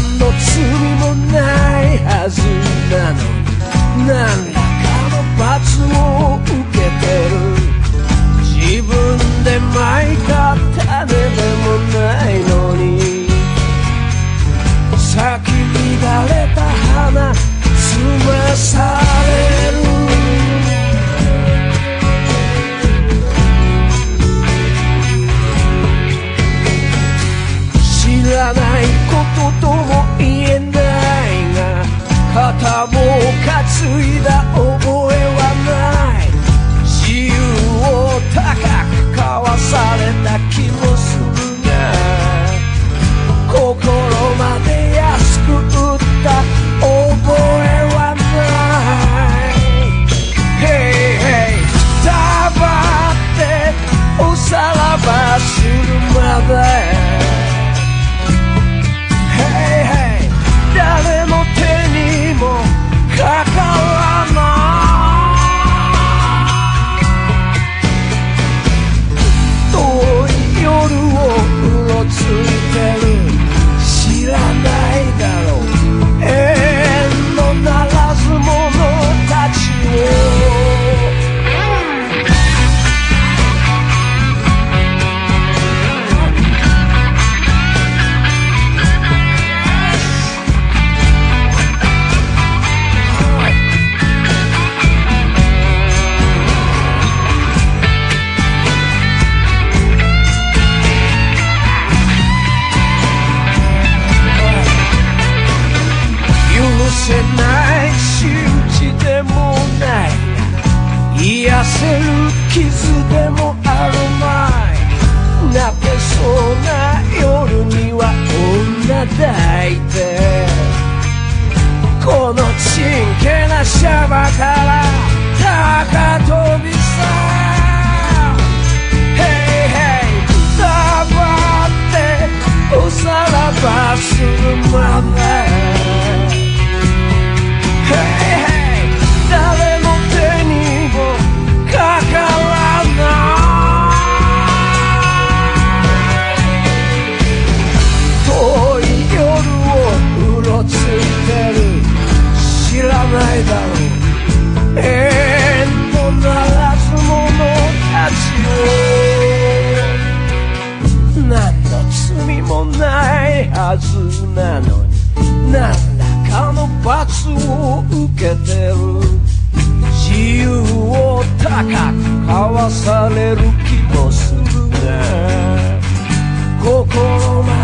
何の罪もないはずなのに、何らかの罰を受けてる。自分でまいた種でもないのに、咲き乱れた花摘まされる。知らないこととも言えないが、肩を担いだ覚えはない。自由を高く交わされた気もするが、心まで安く売った覚えはない。Hey, hey 黙っておさらばするまで、誰の手にもかからない。遠い夜をうろついてる。知らないだろう永遠のならず者たちを。許せない仕打ちでもない、癒せる傷でもあるまい。泣けそうな夜には女抱いて、このちんけなシャバから高飛びさ。Hey, hey 黙っておさらばするまで、誰の手にもかからない。遠い夜をうろついてる。知らないだろう永遠のならず者たちを。何の罪もないはずなのに、何らかの罰を受けてる。自由を高く交わされる気もするが、心ま